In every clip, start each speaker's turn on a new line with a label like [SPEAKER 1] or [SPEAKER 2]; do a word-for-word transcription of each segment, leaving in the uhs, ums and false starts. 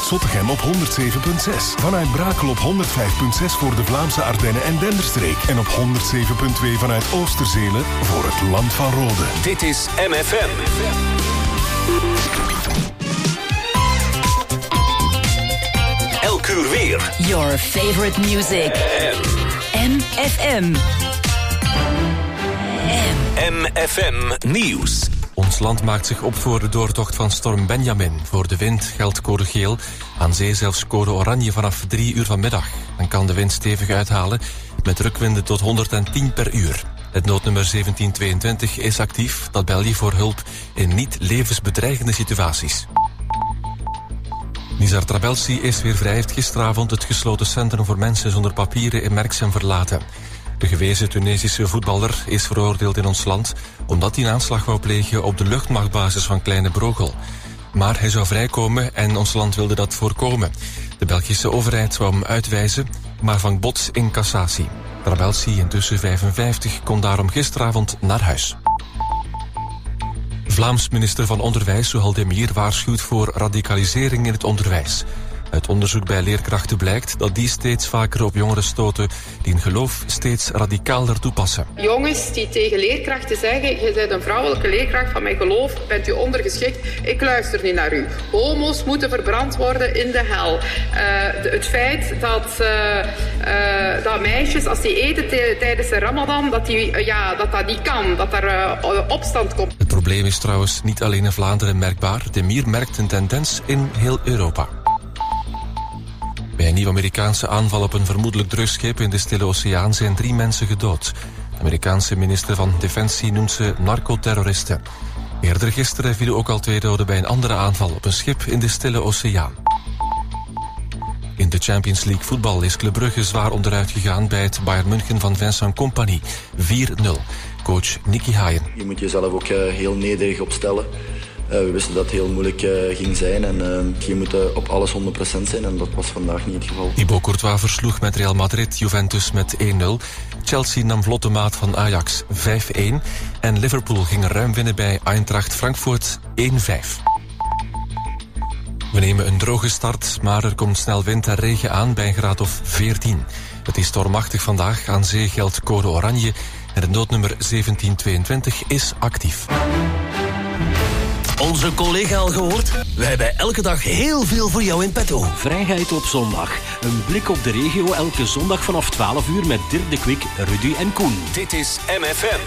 [SPEAKER 1] Zottegem op honderd zeven komma zes. Vanuit Brakel op honderd vijf komma zes voor de Vlaamse Ardennen en Denderstreek. En op honderd zeven komma twee vanuit Oosterzelen voor het Land van Rode.
[SPEAKER 2] Dit is M F M. Elk uur weer.
[SPEAKER 3] Your favorite music. M F M.
[SPEAKER 2] M F M Nieuws.
[SPEAKER 4] Ons land maakt zich op voor de doortocht van storm Benjamin. Voor de wind geldt code geel. Aan zee zelfs code oranje vanaf drie uur vanmiddag. Dan kan de wind stevig uithalen met drukwinden tot honderdtien per uur. Het noodnummer zeventien tweeëntwintig is actief. Dat bel je voor hulp in niet levensbedreigende situaties. Nizar Trabelsi is weer vrij. Heeft gisteravond het gesloten centrum voor mensen zonder papieren in Merksem verlaten. De gewezen Tunesische voetballer is veroordeeld in ons land omdat hij een aanslag wou plegen op de luchtmachtbasis van Kleine Brogel. Maar hij zou vrijkomen en ons land wilde dat voorkomen. De Belgische overheid wou hem uitwijzen, maar vangt bod in cassatie. Trabelsi, intussen vijfenvijftig, kon daarom gisteravond naar huis. Vlaams minister van Onderwijs, Zuhal Demir, waarschuwt voor radicalisering in het onderwijs. Uit onderzoek bij leerkrachten blijkt dat die steeds vaker op jongeren stoten die hun geloof steeds radicaler toepassen.
[SPEAKER 5] Jongens die tegen leerkrachten zeggen, je bent een vrouwelijke leerkracht van mijn geloof, bent u ondergeschikt, ik luister niet naar u. Homo's moeten verbrand worden in de hel. Uh, de, het feit dat, uh, uh, dat meisjes, als die eten t- tijdens de Ramadan, dat, die, uh, ja, dat dat niet kan, dat er uh, opstand komt.
[SPEAKER 4] Het probleem is trouwens niet alleen in Vlaanderen merkbaar. Demir merkt een tendens in heel Europa. Bij een nieuwe Amerikaanse aanval op een vermoedelijk drugsschip in de Stille Oceaan zijn drie mensen gedood. De Amerikaanse minister van Defensie noemt ze narcoterroristen. Eerder gisteren vielen ook al twee doden bij een andere aanval op een schip in de Stille Oceaan. In de Champions League voetbal is Club Brugge zwaar onderuit gegaan bij het Bayern München van Vincent Kompany. vier nul. Coach Nicky Hayen.
[SPEAKER 6] Je moet jezelf ook uh, heel nederig opstellen. Uh, we wisten dat het heel moeilijk uh, ging zijn en uh, je moet uh, op alles honderd procent zijn en dat was vandaag niet het geval.
[SPEAKER 4] Thibaut Courtois versloeg met Real Madrid Juventus met één nul. Chelsea nam vlot de maat van Ajax vijf-één en Liverpool ging ruim winnen bij Eintracht Frankfurt één vijf. We nemen een droge start, maar er komt snel wind en regen aan bij een graad of veertien. Het is stormachtig vandaag, aan zee geldt code oranje en het noodnummer zeventien tweeëntwintig is actief.
[SPEAKER 7] Onze collega al gehoord? We hebben elke dag heel veel voor jou in petto.
[SPEAKER 8] Vrijheid op zondag. Een blik op de regio elke zondag vanaf twaalf uur met Dirk de Kwik, Rudy en Koen.
[SPEAKER 2] Dit is M F M.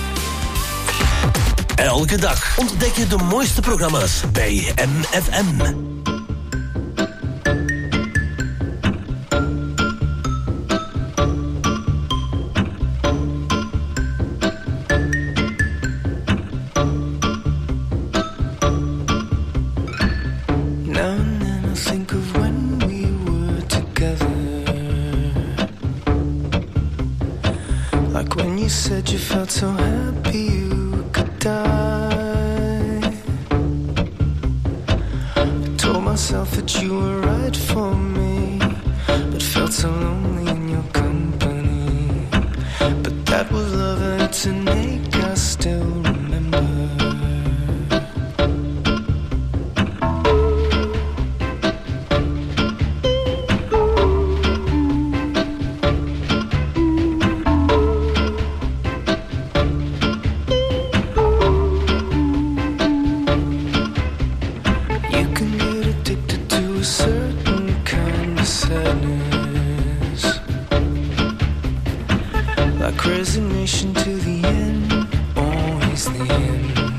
[SPEAKER 7] Elke dag ontdek je de mooiste programma's bij M F M.
[SPEAKER 9] Said you felt so happy you could die. I told myself that you were right for me, but felt so lonely in your company. But that was love and it's an ache I still remember. Resignation to the end, always the end.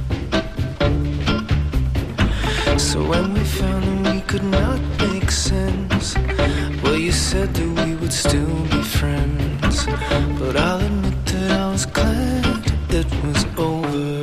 [SPEAKER 9] So when we found that we could not make sense, well, you said that we would still be friends. But I'll admit that I was glad it was over.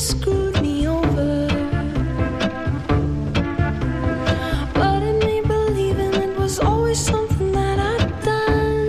[SPEAKER 9] screwed me over. But in me believing it was always something that I'd done.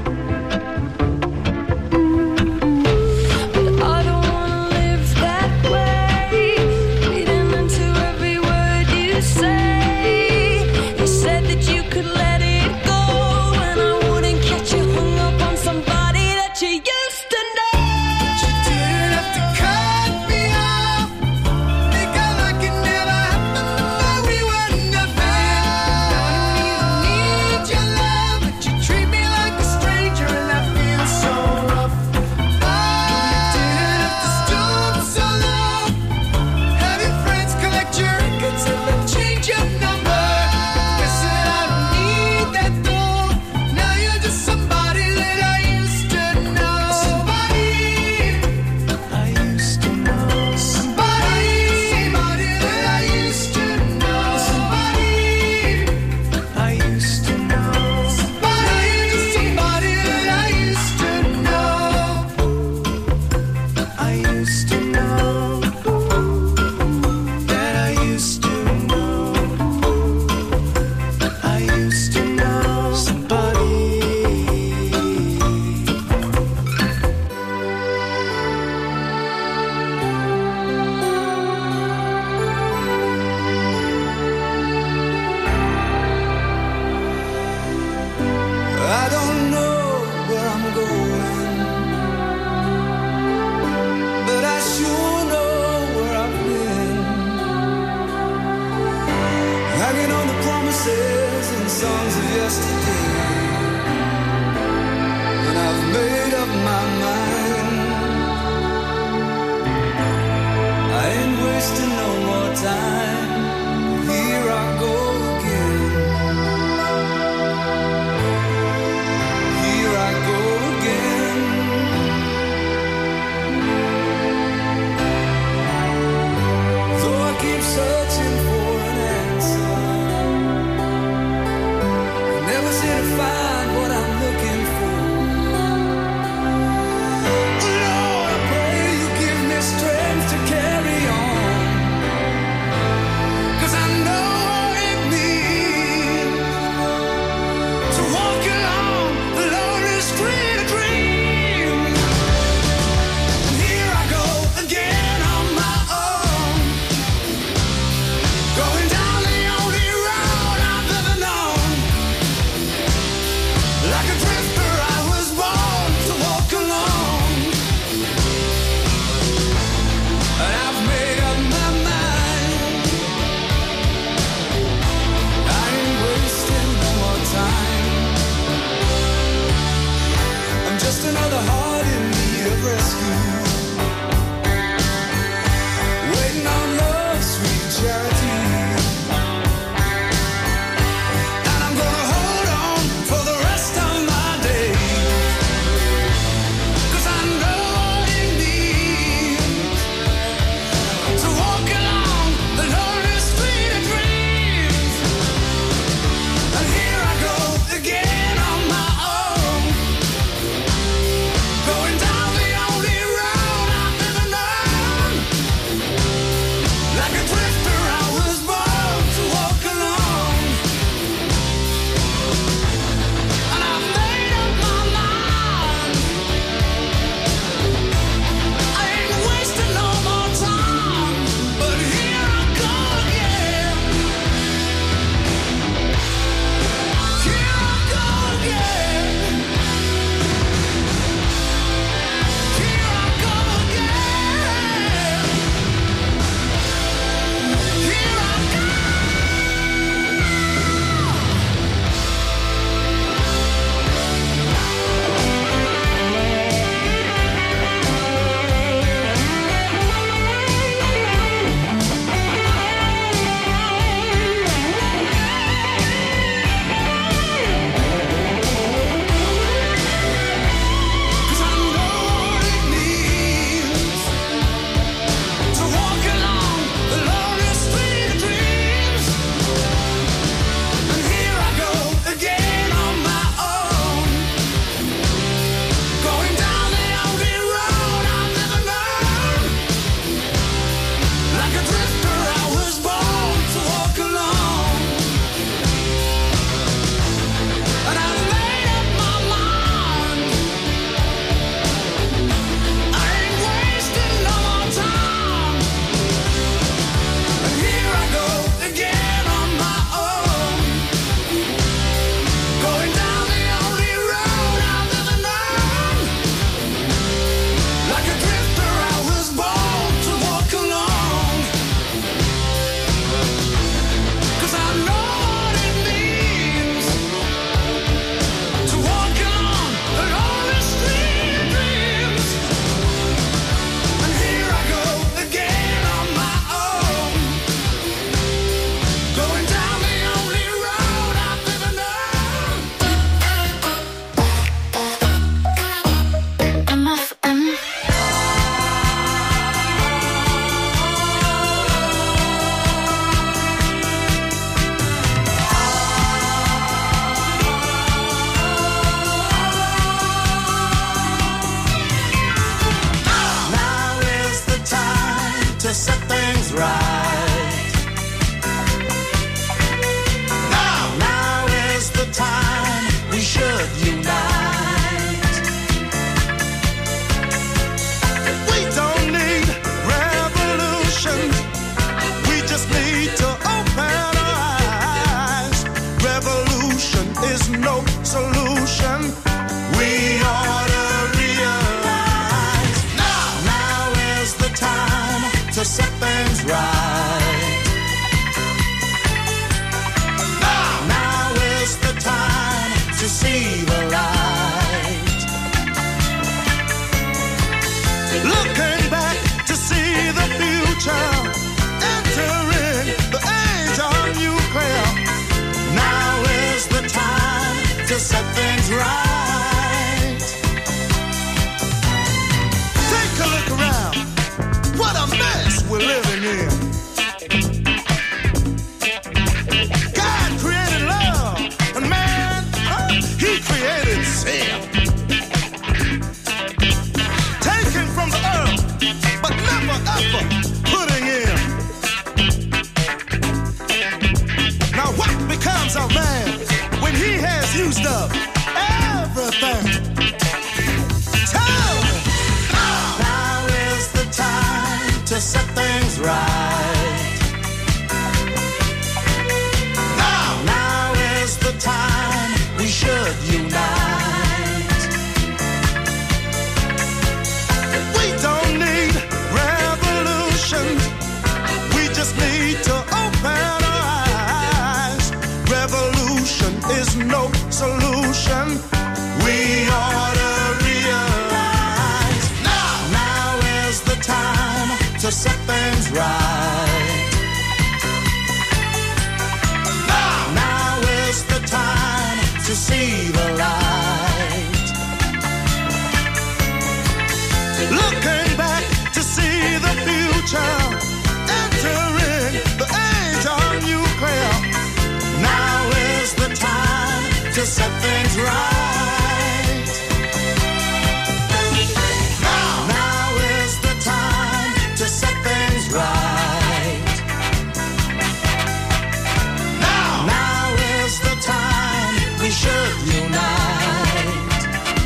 [SPEAKER 9] But I don't wanna live that way, reading into every word you say. You said that you could let it go, and I wouldn't catch you hung up on somebody that you used to know. But you didn't have to cut me off, make out like it never happened, but we were nothing. I don't even need your love, but you treat me like a stranger, and that feels so rough. You didn't have to stoop so low, have your friends collect your records and then change your number. Guess that I don't need that though. Now you're just somebody that I used to know. Somebody I used to know. Somebody, somebody that I used to know. Somebody I used to know. Somebody, just somebody that I used to know. I used to know. That I used to know. I used to know somebody. I don't know where I'm going, but I sure know where I've been. Hanging on the promises and songs of yesterday, and I've made up my mind. I ain't wasting no more time. Here I go again. Here I go again. Though I keep searching for an answer, I never seem to find what I'm looking for. Lord, I pray you give me strength to carry on, 'cause I know it means to walk along the lonely street of dreams. And here I go again on my own, going down the only road I've ever known. Like a drifter I was born to walk alone, and I've made up my mind. I ain't wasting no more time. I'm just another heart in need of rescue, waiting on love's sweet charity. And I'm gonna hold on for the rest of my days, 'cause I know it means to walk along the lonely street of dreams. And here I go again on my own, going down the only road
[SPEAKER 10] right. Now, now is the time to see the light. Looking back to see the future, entering the age of nuclear. Now is the time to set things right. Take a look around. What a mess we're living in. God created love, and man, huh, he created sin. Taken from the earth, but never ever putting in. Now what becomes of man when he has used up everything? Tell me. Now, now is the time to set things right. Now, now is the time we should unite. We don't need revolution. We just need to open our eyes. Revolution is no solution. We ought to realize. Now, now is the time to set things right. Now, now is the time to see the light. Looking back to see the future, entering the age of nuclear. Now is the time to set things right. Now, now is the time to set things right. Now, now is the time we should unite.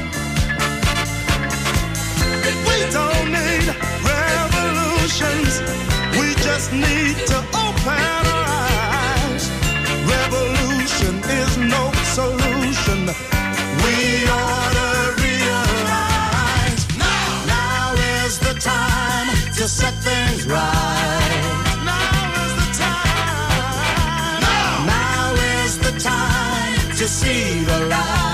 [SPEAKER 10] We don't need revolutions. We just need to open our eyes. Revolution is no solution. We ought to realize. Now, now is the time to set things right. Now is the time. Now, now is the time to see the light.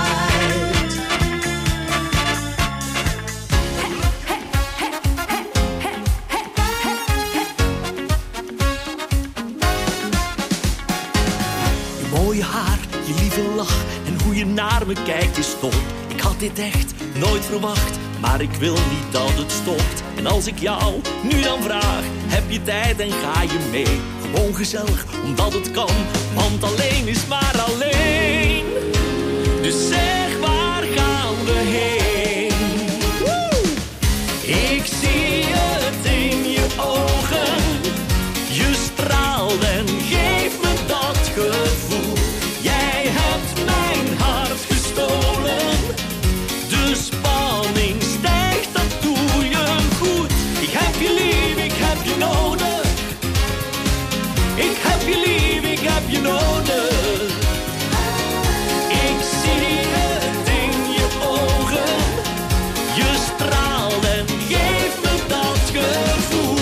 [SPEAKER 8] Mooie haar, je lieve lach en hoe je naar me kijkt is top. Ik had dit echt nooit verwacht, maar ik wil niet dat het stopt. En als ik jou nu dan vraag, heb je tijd en ga je mee? Gewoon gezellig, omdat het kan, want alleen is maar alleen. Dus zeg, waar gaan we heen? Woe! Ik zie het in je ogen. Je straalt en geeft me dat gevoel. Jij hebt mijn hart gestolen. De spanning stijgt, dat doe je goed. Ik heb je lief, ik heb je nodig. Ik heb je lief, ik heb je nodig. Ik zie het in je ogen. Je straalt en geeft me dat gevoel.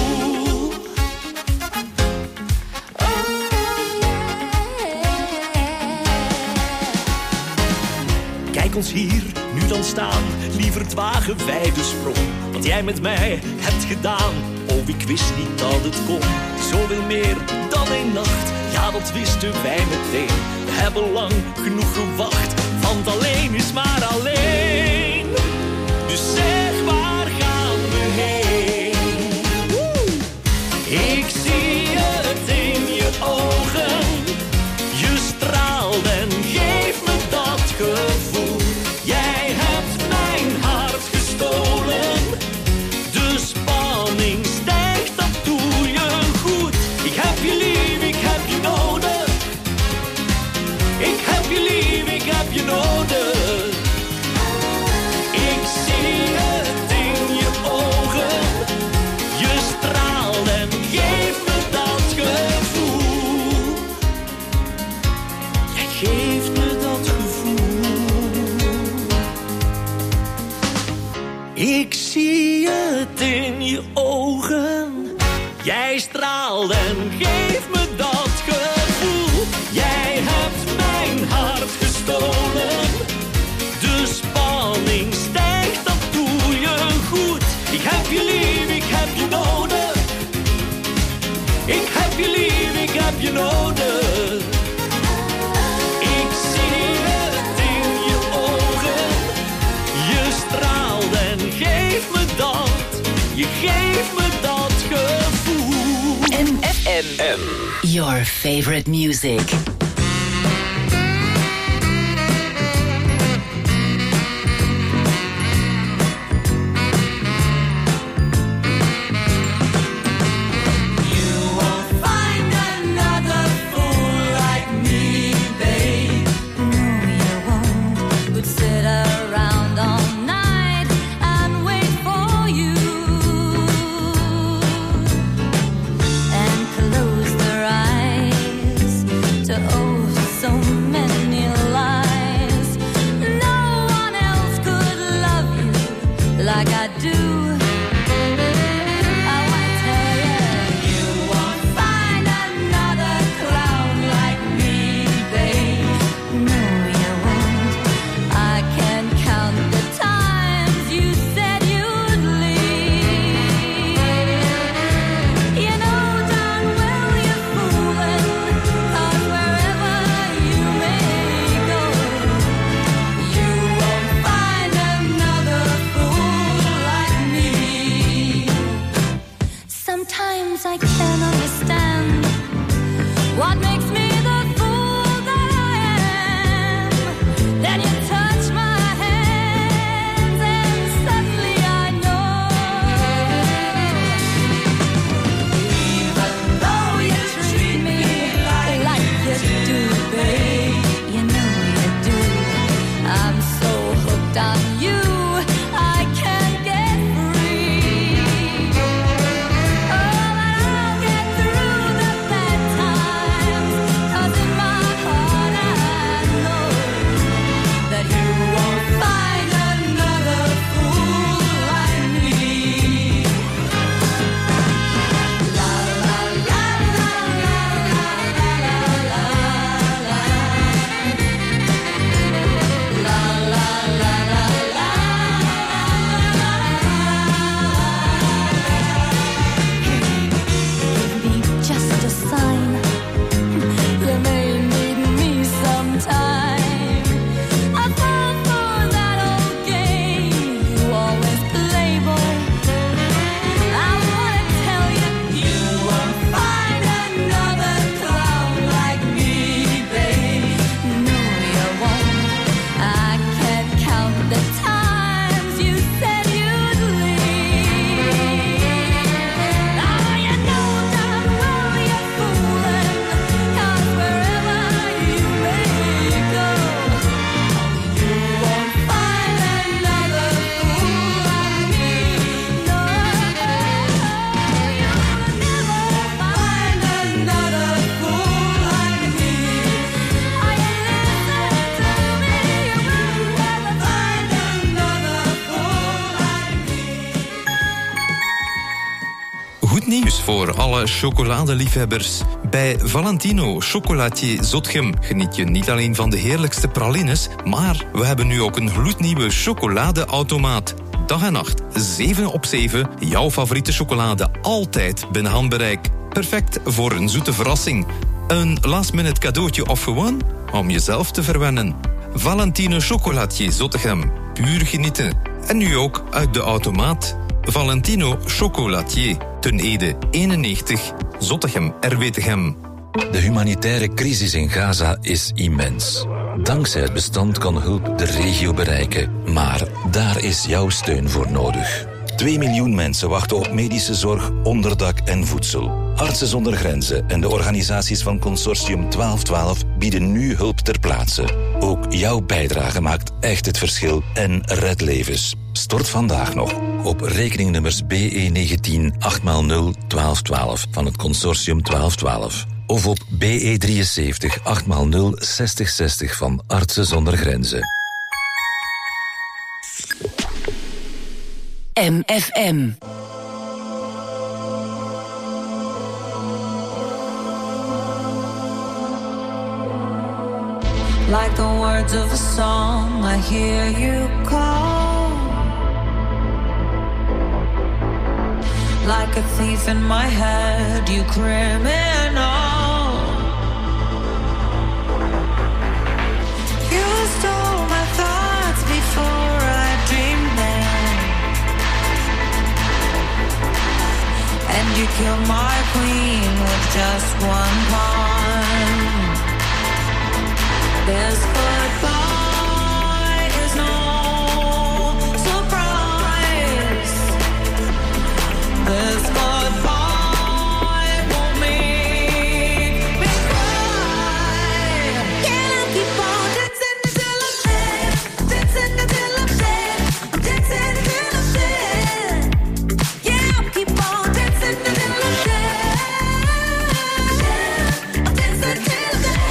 [SPEAKER 8] Kijk ons hier nu dan staan, lieverd wagen wij de sprong. Wat jij met mij hebt gedaan, oh ik wist niet dat het kon. Zoveel meer dan één nacht, ja dat wisten wij meteen. We hebben lang genoeg gewacht, want alleen is maar alleen. Dus zeg, waar gaan we heen? Woe! Ik zie het in je ogen. Je straalt en geeft me dat gevoel. Jij hebt mijn hart gestolen. De spanning stijgt, dat doe je goed. Ik heb je lief, ik heb je nodig. Ik heb je lief, ik heb je nodig. Ik zie het in je ogen. Je straalt en geeft me dat gevoel. Jij geeft me dat gevoel. Ik zie het in je ogen. Jij straalt en geeft me dat gevoel. Jij hebt mijn hart gestolen. De spanning stijgt, dat doe je goed. Ik heb je lief, ik heb je nodig. Ik heb je lief, ik heb je nodig. Ik zie het in je ogen. Je straalt en geeft me dat. Je geeft me dat gevoel.
[SPEAKER 3] M F M. M. Your favorite music.
[SPEAKER 11] Voor alle chocoladeliefhebbers. Bij Valentino Chocolatier Zotgem geniet je niet alleen van de heerlijkste pralines, maar we hebben nu ook een gloednieuwe chocoladeautomaat. Dag en nacht, zeven op zeven, jouw favoriete chocolade altijd binnen handbereik. Perfect voor een zoete verrassing. Een last-minute cadeautje of gewoon om jezelf te verwennen. Valentino Chocolatier Zottegem. Puur genieten. En nu ook uit de automaat. Valentino Chocolatier. Ten Ede eenennegentig. Zottegem, R W T G M.
[SPEAKER 12] De humanitaire crisis in Gaza is immens. Dankzij het bestand kan hulp de regio bereiken. Maar daar is jouw steun voor nodig. Twee miljoen mensen wachten op medische zorg, onderdak en voedsel. Artsen zonder Grenzen en de organisaties van Consortium twaalf twaalf bieden nu hulp ter plaatse. Ook jouw bijdrage maakt echt het verschil en redt levens. Stort vandaag nog op rekeningnummers B E negentien acht nul nul twaalf twaalf van het Consortium twaalf twaalf. Of op B E drieënzeventig acht nul nul zestig zestig van Artsen zonder Grenzen.
[SPEAKER 3] M F M.
[SPEAKER 13] Like the words of a song, I hear you call. Like a thief in my head, you criminal. You stole my thoughts before I dreamed them, and you killed my queen with just one pawn. This goodbye is no surprise. This goodbye won't make me cry. Can I keep on dancing until I'm dead? Dancing until I'm dead. Dancing until I'm dead. Yeah, I'll keep on dancing until I'm dead. I'll dance until I'm dead.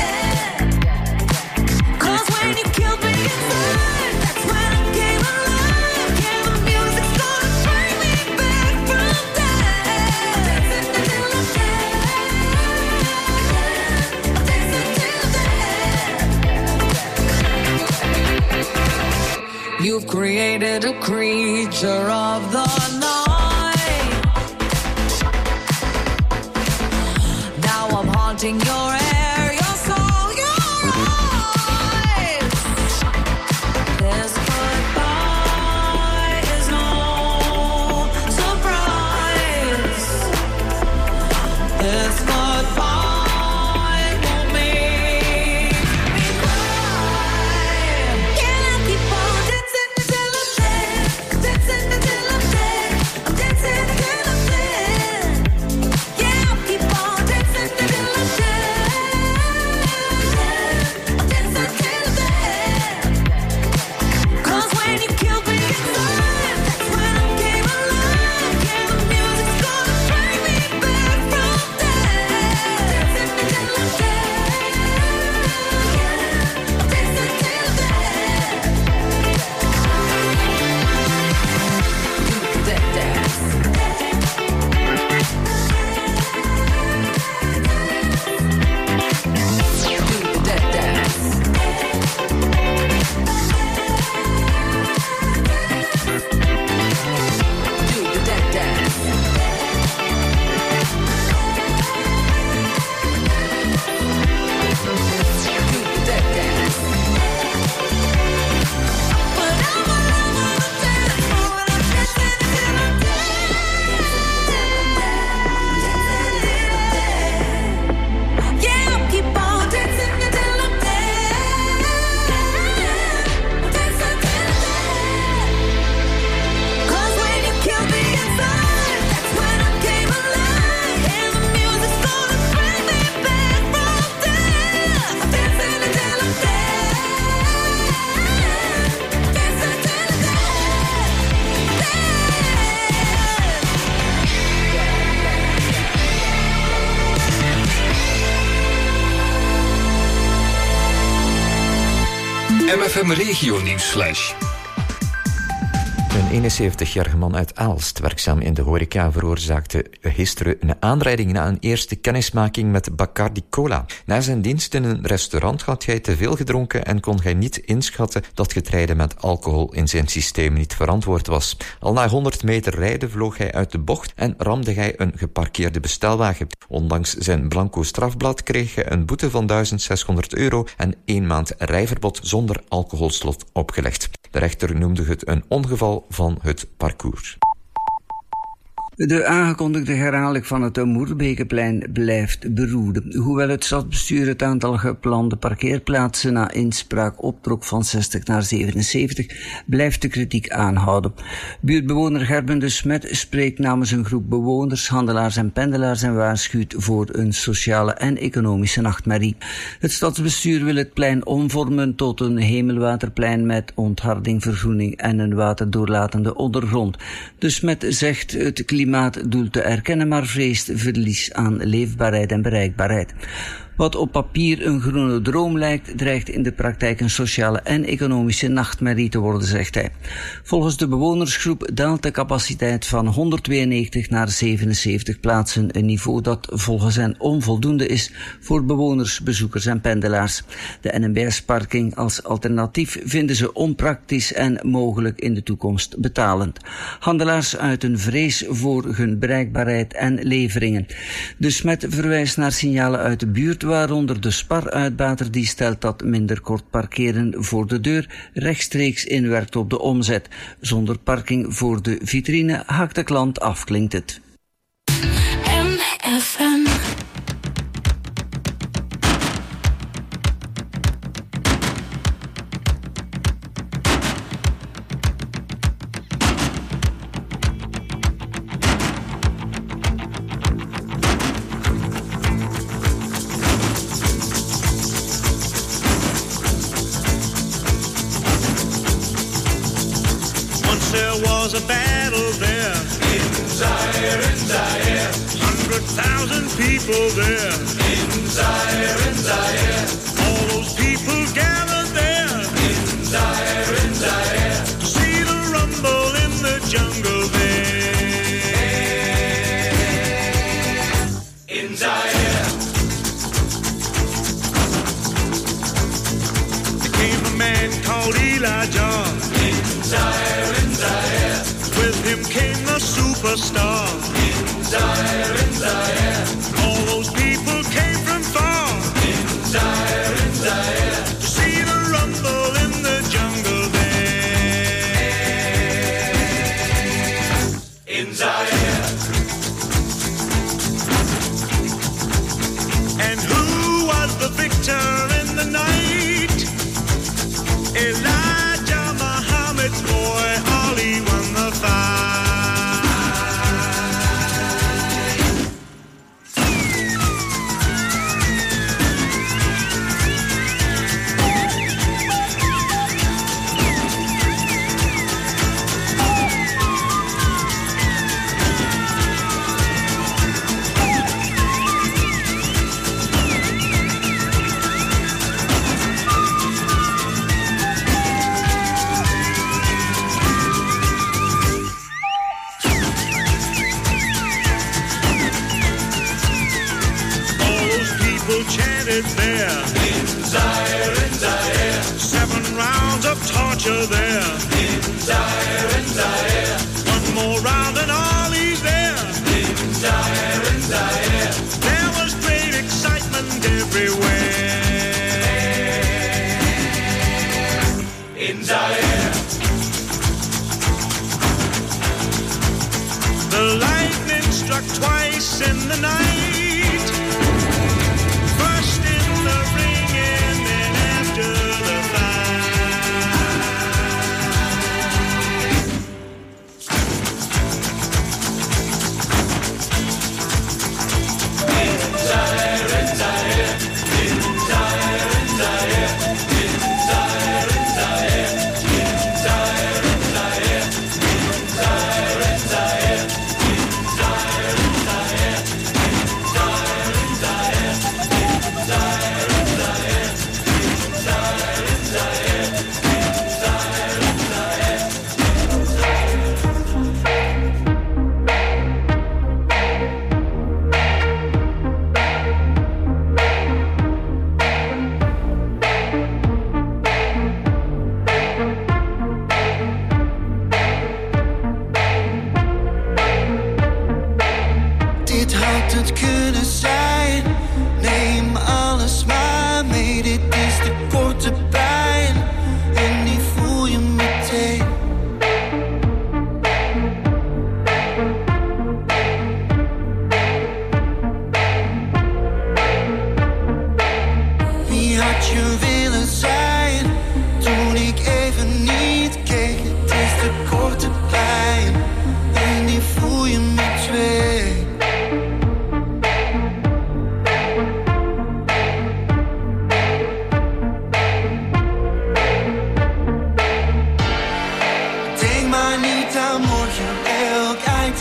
[SPEAKER 13] When you killed me inside, that's when I came alive. Yeah, the music's gonna bring me back from death. Dancing until I'm dead. Dancing until dead. You've created a creature of the night. Now I'm haunting your air, your soul, your eyes. This goodbye is no surprise. This goodbye won't make me cry. Can I keep on dancing until I'm dead? Dancing until I'm dead. I'm dancing until I'm dead. Yeah, I'll keep on dancing until I'm dead. I'm dancing until I'm dead. 'Cause when you killed me inside, that's when I came alive. Yeah, the music's gonna bring me back from death. Dancing until I'm dead. I'm dancing until I'm dead. Do that dance. Do that dance. Do that dance. Do that dance. But I'm alone on the dance floor and I'm dancing until I'm dead. Yeah, I'll keep on dancing until I'm dead. Dancing until I'm dead. 'Cause when you killed me inside, that's when I came alive. And the music's gonna bring me back from death. Dancing until I'm dead. Dancing until I'm dead.
[SPEAKER 2] M F M Regio Nieuwsflash.
[SPEAKER 14] Een eenenzeventigjarige man uit Aalst, werkzaam in de horeca, veroorzaakte gisteren een aanrijding na een eerste kennismaking met Bacardi Cola. Na zijn dienst in een restaurant had hij te veel gedronken en kon hij niet inschatten dat getrijden met alcohol in zijn systeem niet verantwoord was. Al na honderd meter rijden vloog hij uit de bocht en ramde hij een geparkeerde bestelwagen. Ondanks zijn blanco strafblad kreeg hij een boete van duizend zeshonderd euro en één maand rijverbod zonder alcoholslot opgelegd. De rechter noemde het een ongeval van het parcours.
[SPEAKER 15] De aangekondigde herhaling van het Moerbekeplein blijft beroerde. Hoewel het stadsbestuur het aantal geplande parkeerplaatsen na inspraak optrok van zestig naar zevenenzeventig, blijft de kritiek aanhouden. Buurtbewoner Gerben de Smet spreekt namens een groep bewoners, handelaars en pendelaars en waarschuwt voor een sociale en economische nachtmerrie. Het stadsbestuur wil het plein omvormen tot een hemelwaterplein met ontharding, vergroening en een waterdoorlatende ondergrond. De Smet zegt het klimaatdoel te erkennen, maar vreest verlies aan leefbaarheid en bereikbaarheid. Wat op papier een groene droom lijkt, dreigt in de praktijk een sociale en economische nachtmerrie te worden, zegt hij. Volgens de bewonersgroep daalt de capaciteit van honderdtweeënnegentig naar zevenenzeventig plaatsen, een niveau dat volgens hen onvoldoende is voor bewoners, bezoekers en pendelaars. De N M B S-parking als alternatief vinden ze onpraktisch en mogelijk in de toekomst betalend. Handelaars uiten vrees voor hun bereikbaarheid en leveringen. De Smet verwijst naar signalen uit de buurt, waaronder de Spar-uitbater die stelt dat minder kort parkeren voor de deur rechtstreeks inwerkt op de omzet. Zonder parking voor de vitrine haakt de klant af, klinkt het.
[SPEAKER 13] M F M.
[SPEAKER 10] There was a battle there in Zaire, in Zaire. Hundred thousand people there in Zaire, in Zaire. All those people gathered there in Zaire, in Zaire to see the rumble in the jungle there in Zaire. There came a man called Elijah in Zaire, in Zaire. With him came the superstar in Zaire, in Zaire. All those people came from far in Zaire, in Zaire to see the rumble in the jungle there in Zaire. And who was the victor in the night? Elijah Muhammad's boy, Ali won the fight. Chanted there in Zaire, in Zaire. Seven rounds of torture there in Zaire, in Zaire. One more round and Ali's there in Zaire, in Zaire. There was great excitement everywhere in Zaire. The lightning struck twice in the night.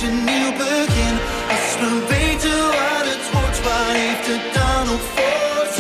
[SPEAKER 9] We weten wat het wordt, waar heeft het dan op voor?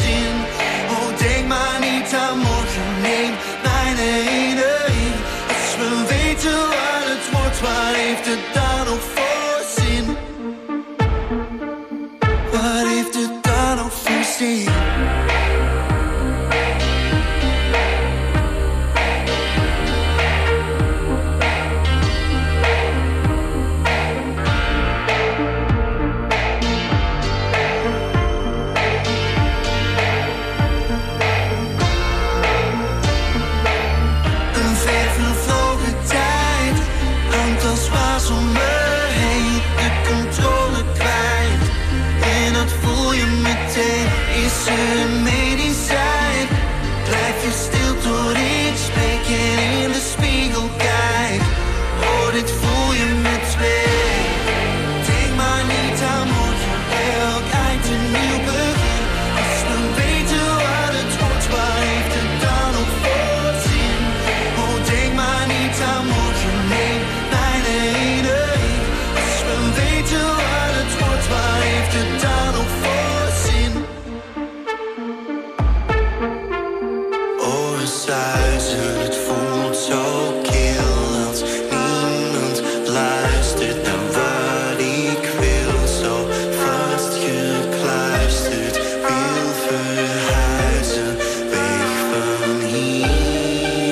[SPEAKER 9] een medicijn. Blijf je stil tot ik spreek en in de spiegel kijk. Oh, dit voel je met twee. Denk maar niet aan morgen, elk eind een nieuw begin. Als we weten wat het wordt, waar heeft het dan nog voor zin? Oh, denk maar niet aan morgen, neem mijn herinnering. Als we weten wat het wordt, waar heeft het dan nog voor zin? Oren suizen, het voelt zo kil als niemand luistert naar wat ik wil. Zo vastgekluisterd, wil verhuizen, weg van hier.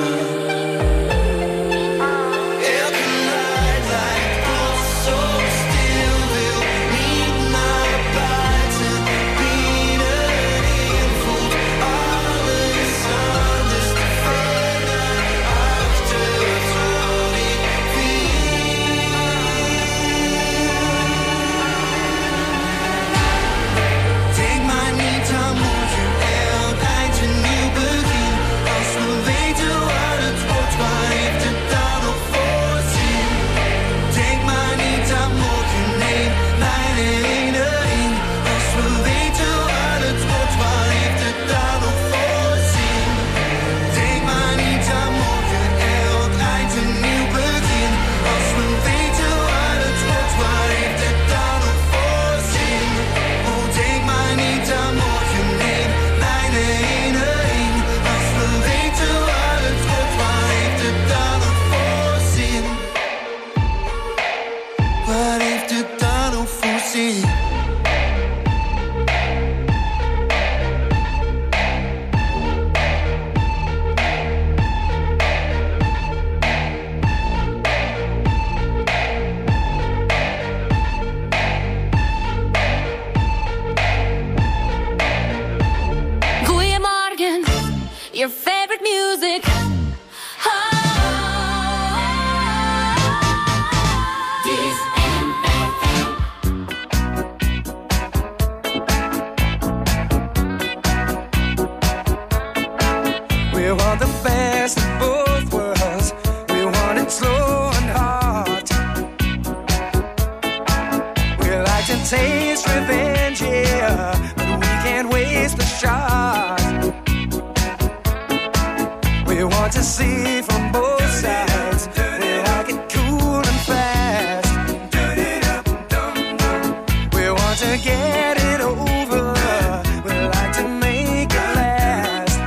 [SPEAKER 9] Elke nacht lijkt plots zo stil, wil niet naar buiten. Binnenin voelt alles anders. Te ver naar achter tot ik denk maar niet aan morgen, elk eind een nieuw begin. Als we weten wat het wordt, waar heeft het dan nog voor zin? Denk maar niet aan morgen, neem mijn herinnering. Als we weten wat het wordt, waar heeft het dan nog voor zin? Denk maar niet aan morgen, elk eind een nieuw begin. Als we weten wat het wordt, waar heeft het dan nog voor zin? Oh, denk maar niet aan morgen, neem mijn herinnering. Als we weten wat het wordt, waar heeft het dan nog voor zin? Waar heeft het dan nog voor zin?
[SPEAKER 13] Goeiemorgen, your favorite music. Oh, this
[SPEAKER 16] We want the best of both worlds. We want it slow and hard. We like to taste revenge, yeah, but we can't waste the shot. We want to see from both sides. We like it cool and fast. We want to get it over. We like to make it last.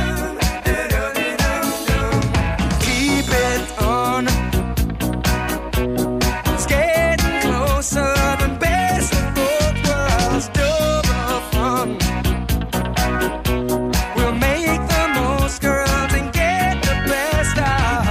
[SPEAKER 16] Keep it on. It's getting closer. The best of both worlds, double fun. We'll make the most, girls, and get the best out.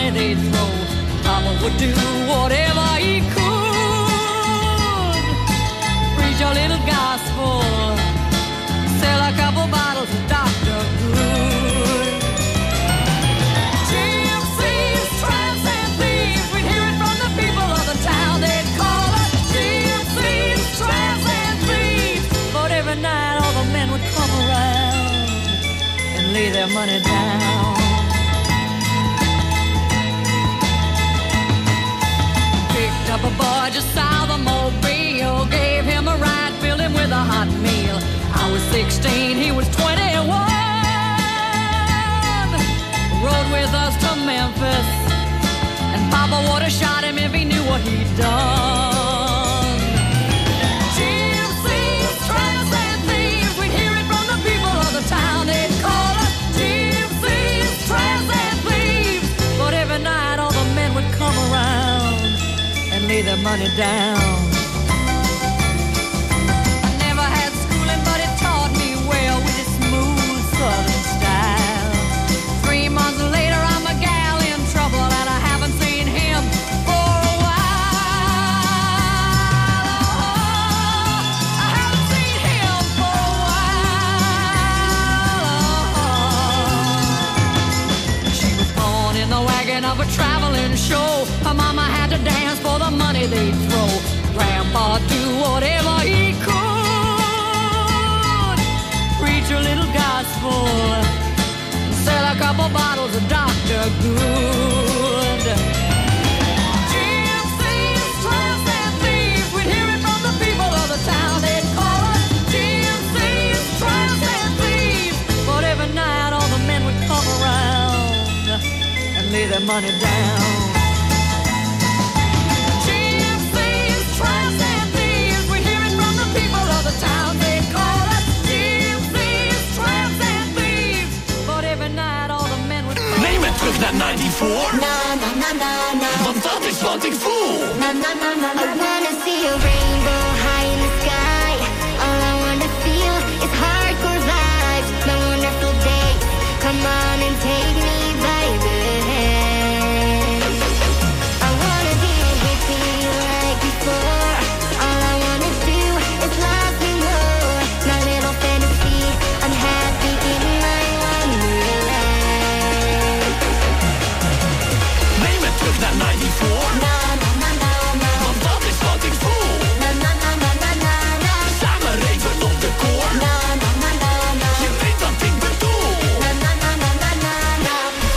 [SPEAKER 17] money they'd throw. Papa would do whatever he could. Preach a little gospel, sell a couple bottles of Doctor Good. Gypsies, tramps, and thieves, we'd hear it from the people of the town. They'd call us gypsies, tramps, and thieves. But every night all the men would come around and lay their money down. Picked up a boy just south of Mobile, gave him a ride, filled him with a hot meal. I was sixteen, he was twenty-one. Rode with us to Memphis, and Papa would have shot him if he knew what he'd done. Gypsies, tramps, and thieves, we'd hear it from the people of the town. They'd call us gypsies, tramps, and thieves. But every night all the men would come around and lay their money down. I never had schooling, but it taught me well with its smooth southern style. Three months later, I'm a gal in trouble, and I haven't seen him for a while. Oh, I haven't seen him for a while. She was born in the wagon of a traveling show. Her mama had to dance for the money they'd throw. Grandpa do whatever he could. Preach a little gospel, sell a couple bottles of Doctor Good. Gypsies, tramps, and thieves, we'd hear it from the people of the town. They'd call us gypsies, tramps, and thieves. But every night all the men would come around and lay their money down. Gypsies, tramps, and thieves, we hear it from the people of the town. They call us gypsies, tramps, and thieves. But every night all the men would come.
[SPEAKER 8] Neem me terug naar negenennegentig.
[SPEAKER 13] Na na na na na.
[SPEAKER 8] Want dat is wat ik voel.
[SPEAKER 13] Na na na na na. I wanna see a rainbow high in the sky. All I wanna feel is hardcore vibes. My wonderful day. Come on and take me by the hand. I wanna be a hippie like before. All I wanna do is love me more. My little fantasy, I'm happy in my wonderland.
[SPEAKER 8] Neem me terug naar negenennegentig.
[SPEAKER 13] Na na na na na.
[SPEAKER 8] Want dat is wat ik voel.
[SPEAKER 13] Na na na na na na na.
[SPEAKER 8] Samen reven op de koor.
[SPEAKER 13] Na na na na na.
[SPEAKER 8] Je weet wat ik bedoel.
[SPEAKER 13] Na na na na na na na.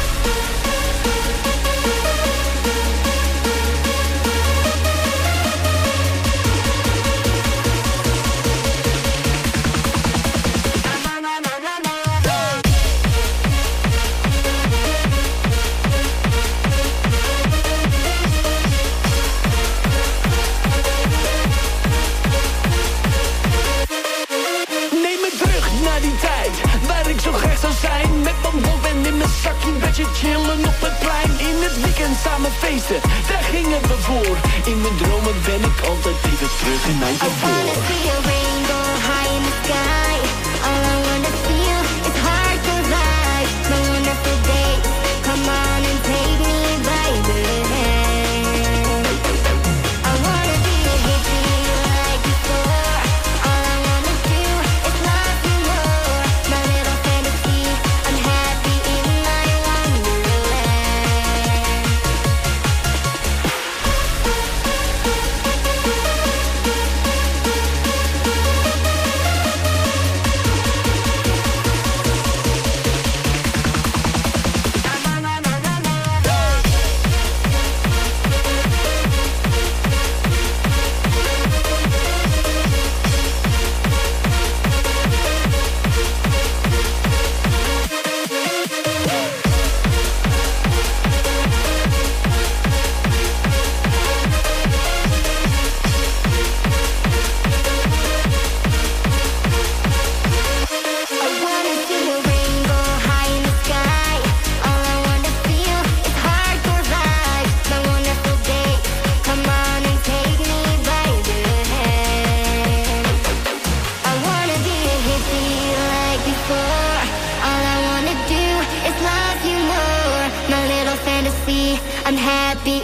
[SPEAKER 8] Neem me terug naar die tijd waar ik zo graag zou zijn. Met mijn boyband in mijn zakje, een beetje chillen op het plein. In het weekend samen feesten, daar gingen we voor. In mijn dromen ben ik altijd even terug in mijn
[SPEAKER 13] I wanna
[SPEAKER 8] tevoren.
[SPEAKER 13] see a rainbow high in the sky. All I wanna feel is hardcore vibes. My wonderful day. Come on and take me by the hand. I wanna be a hippie like before. All I wanna do is love you more. My little fantasy, I'm happy in my wonderland.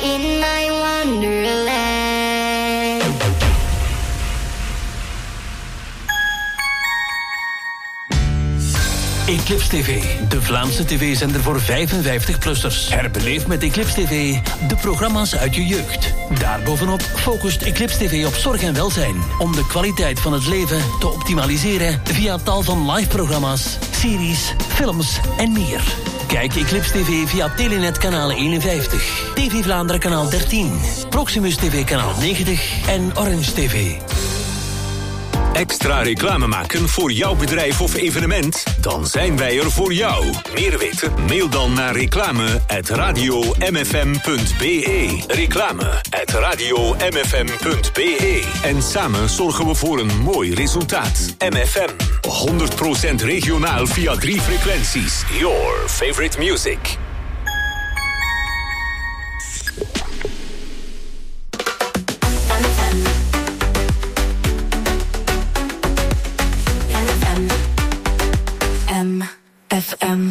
[SPEAKER 18] in my wonderland.
[SPEAKER 19] Eclipse T V, de Vlaamse tv-zender voor vijfenvijftig-plussers. Herbeleef met Eclipse T V de programma's uit je jeugd. Daarbovenop focust Eclipse T V op zorg en welzijn, om de kwaliteit van het leven te optimaliseren via tal van live-programma's, series, films en meer. Kijk Eclipse T V via Telenet kanaal eenenvijftig, T V Vlaanderen kanaal dertien, Proximus T V kanaal negentig en Orange T V.
[SPEAKER 20] Extra reclame maken voor jouw bedrijf of evenement? Dan zijn wij er voor jou. Meer weten? Mail dan naar reclame at radio m f m punt b e. Reclame at radio m f m punt b e. En samen zorgen we voor een mooi resultaat. M F M, honderd procent regionaal via drie frequenties. Your favorite music.
[SPEAKER 3] F M.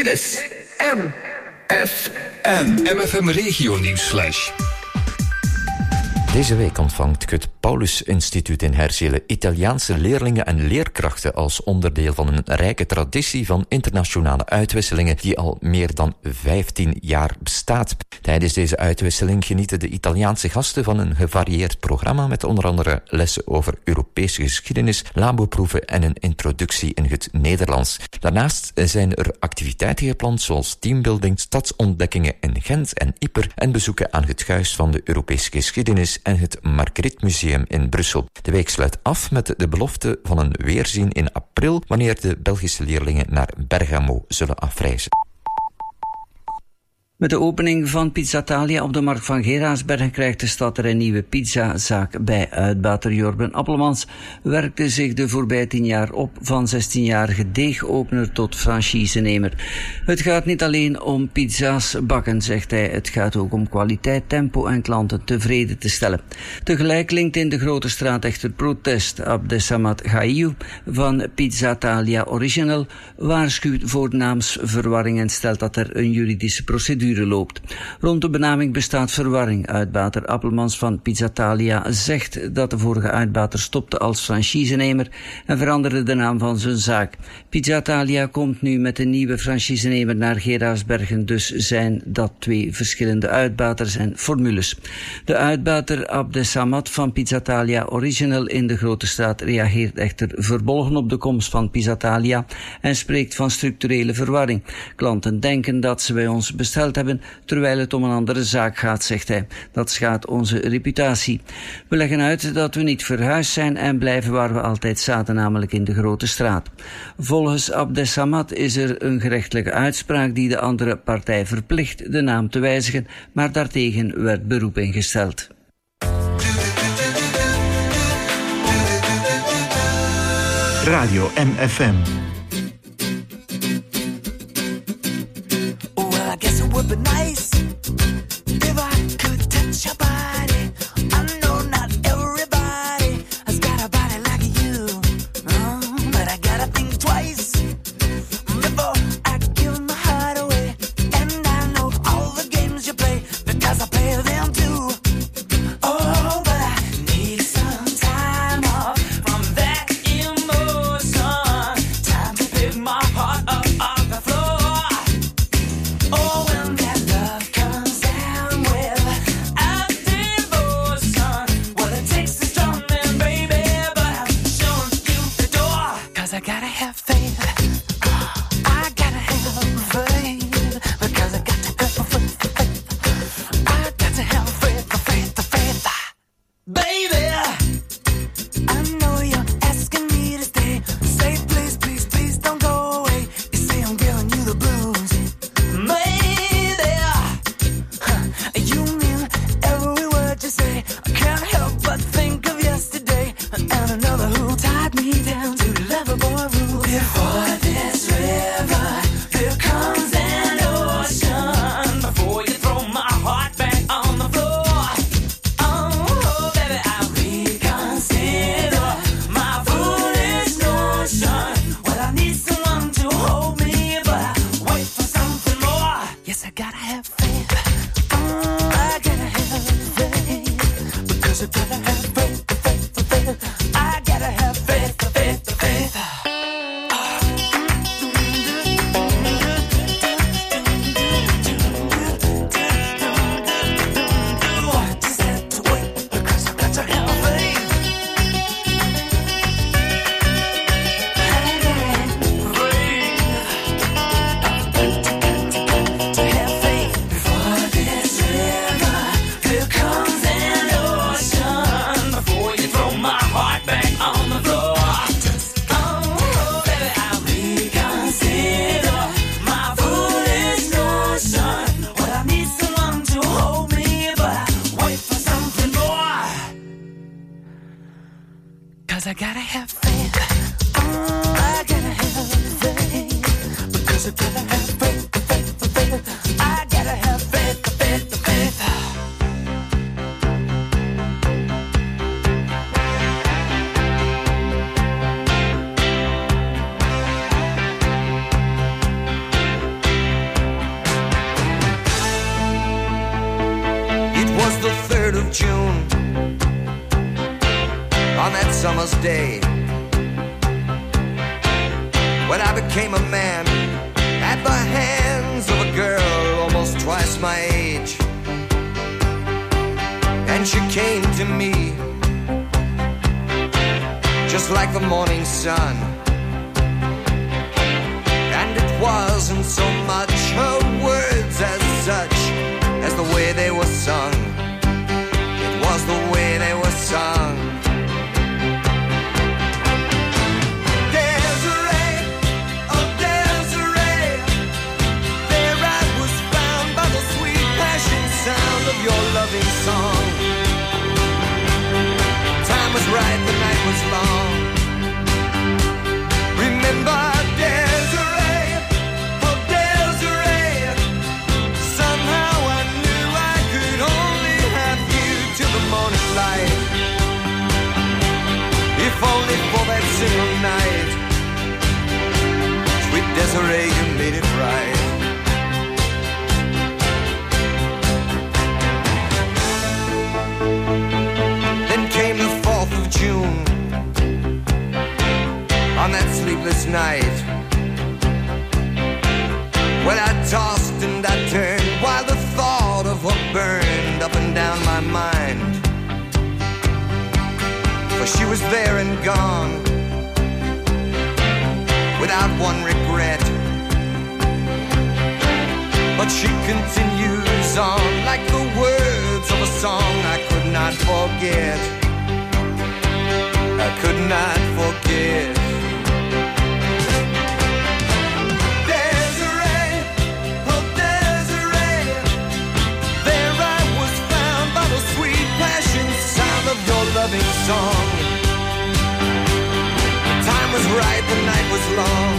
[SPEAKER 2] Dit is M F M. M F M Regio Nieuwsflash.
[SPEAKER 14] Deze week ontvangt het Paulus Instituut in Herzelen Italiaanse leerlingen en leerkrachten als onderdeel van een rijke traditie van internationale uitwisselingen die al meer dan vijftien jaar bestaat. Tijdens deze uitwisseling genieten de Italiaanse gasten van een gevarieerd programma met onder andere lessen over Europese geschiedenis, laboproeven en een introductie in het Nederlands. Daarnaast zijn er activiteiten gepland zoals teambuilding, stadsontdekkingen in Gent en Yper en bezoeken aan het Huis van de Europese Geschiedenis en het Marguerite Museum in Brussel. De week sluit af met de belofte van een weerzien in april, wanneer de Belgische leerlingen naar Bergamo zullen afreizen.
[SPEAKER 15] Met de opening van Pizzatalia op de markt van Geraardsbergen krijgt de stad er een nieuwe pizzazaak bij. Uitbater Jorben Appelmans werkte zich de voorbije tien jaar op van zestienjarige deegopener tot franchisenemer. Het gaat niet alleen om pizza's bakken, zegt hij. Het gaat ook om kwaliteit, tempo en klanten tevreden te stellen. Tegelijk klinkt in de Grote Straat echter protest. Abdesamad Ghaïou van Pizzatalia Original waarschuwt voor naamsverwarring en stelt dat er een juridische procedure loopt. Rond de benaming bestaat verwarring. Uitbater Appelmans van Pizzatalia zegt dat de vorige uitbater stopte als franchisenemer en veranderde de naam van zijn zaak. Pizzatalia komt nu met een nieuwe franchisenemer naar Geraardsbergen, dus zijn dat twee verschillende uitbaters en formules. De uitbater Abdesamad van Pizzatalia Original in de Grote Straat reageert echter verbolgen op de komst van Pizzatalia en spreekt van structurele verwarring. Klanten denken dat ze bij ons besteld hebben, terwijl het om een andere zaak gaat, zegt hij. Dat schaadt onze reputatie. We leggen uit dat we niet verhuisd zijn en blijven waar we altijd zaten, namelijk in de Grote Straat. Volgens Abdesamad is er een gerechtelijke uitspraak die de andere partij verplicht de naam te wijzigen, maar daartegen werd beroep ingesteld.
[SPEAKER 21] Radio M F M.
[SPEAKER 13] I guess it would be nice if I could touch your body. I know not everybody has got a body like you, oh, but I gotta think twice before I give my heart away. And I know all the games you play because I play them too. Oh, but I need some time off from that emotion. Time to pick my heart up off the floor. Oh, when that love comes down with a devotion, well, it takes a strong man, baby, but I'm showing you the door. Cause I gotta have faith, I gotta have faith, because I got to have faith, I got to have faith, faith, faith, baby. I know you're asking me to stay, say please, please, please don't go away. You say I'm giving you the blues. Maybe, huh, you mean every word you say. I can't help but think of yesterday and another who tied me down to Loverboy rules. Before this river, there comes an ocean. Before you throw my heart back on the floor, oh, baby, I'll reconsider my foolish notion. Well, I need someone to hold me, but I wait for something more. Yes, I gotta have faith. Oh, I gotta have faith. Because I gotta have faith, faith, faith. I gotta have faith, faith, faith. Just have to wait because I got to have faith. I gotta have faith. To have faith. Before this river, there comes an ocean. Before you throw my heart back on the floor. Oh, baby, I'll reconsider my foolish notion. Well, I need someone to hold me, but I wait for something more. Cause I gotta have faith. Oh, I gotta have faith. Because I gotta have faith, faith, faith. I gotta have faith, faith, faith.
[SPEAKER 16] of June, on that summer's day, when I became a man at the hands of a girl almost twice my age. And she came to me just like the morning sun. And it wasn't so much her words as such as the way they were sung. It was the way they were sung. Desiree, oh Desiree, there I was found by the sweet passion sound of your loving song. Time was right, the night was long. Remember Desiree, oh Desiree, somehow I knew I could only have you till the morning light. If only for that single night. Sweet Desiree, you made it right. Then came the fourth of June, on that sleepless night, when I tossed and I turned while the thought of her burned up and down my mind. For she was there and gone, without one regret. But she continues on like the words of a song I could not forget. I could not forget. Desiree, oh Desiree, there I was found by the sweet passion sound of your loving song. Time was right, the night was long.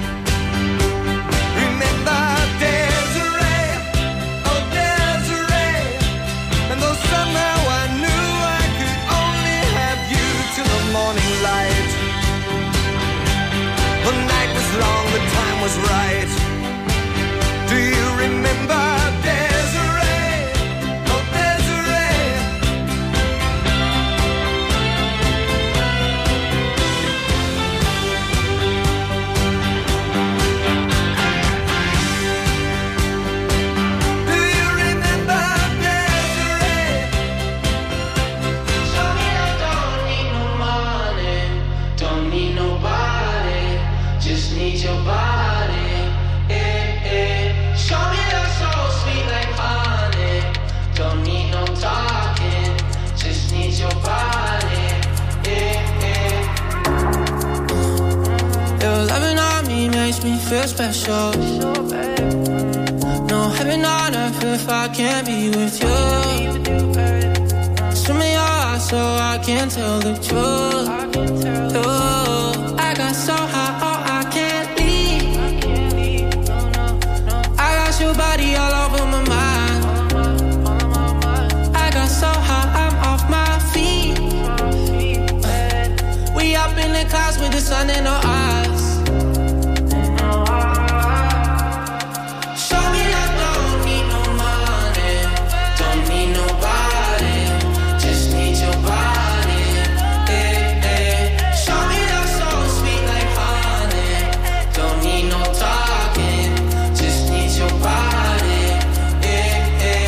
[SPEAKER 16] Remember Desiree, oh Desiree, and though somehow I knew I could only have you till the morning light. The night was long, the time was right. Do you remember Desiree, oh Desiree? Do you remember Desiree?
[SPEAKER 9] Show me I don't need no money, don't need nobody, just need your body. Eh, eh. Show me you're so sweet like honey, don't need no talking, just need your body. Eh, eh.
[SPEAKER 1] Your loving on me makes me feel special. No heaven on earth if I can't be with you. Show me your eyes so I can tell the truth. Ooh, I got so high, oh I can't leave. I got your body all over